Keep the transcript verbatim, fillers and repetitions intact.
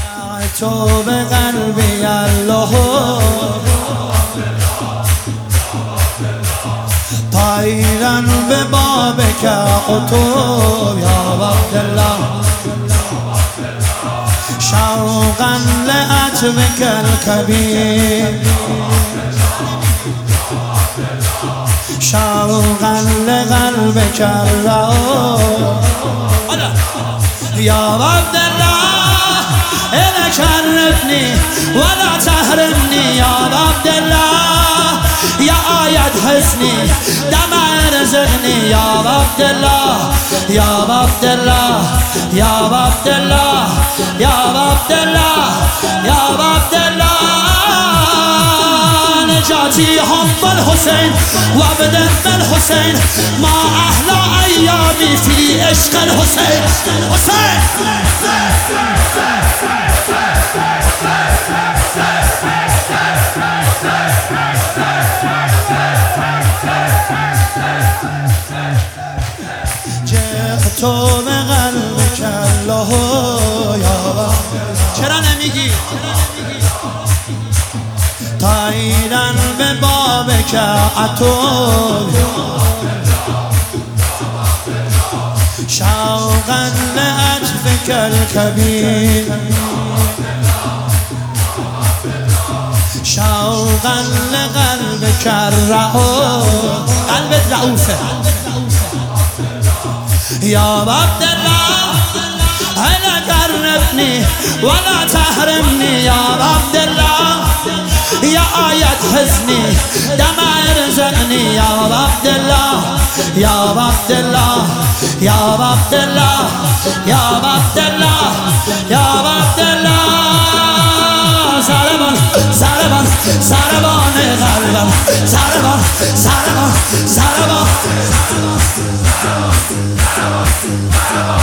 تو به قلبی الله طایرا به بابک اطوب یا عبدالله شوقا لعتبک الکبیر شوقا لقلبک الرؤوف یا عبدالله إذا شرفني ولا تحرمني يا عبدالله يا آية حسني دمع رزقني يا عبدالله يا عبدالله يا عبدالله يا عبدالله يا عبدالله نجاتي حب الحسين وابن الحسين ما أحلى أيامي في عشق الحسين حسين جئت بقلبك الله یا چرا نمیگی طایرا به بابک اطوب شوقا لعطفک الکبیر شوقا لقلبک الرؤوف قلبت رؤوفه يا عبدالله هلا قربني ولا تحرمني يا عبدالله يا آية حزني دمع رزقني يا عبدالله يا عبدالله يا عبدالله يا عبدالله يا عبدالله سربان سربان سربان قلبم سربان سربان سربان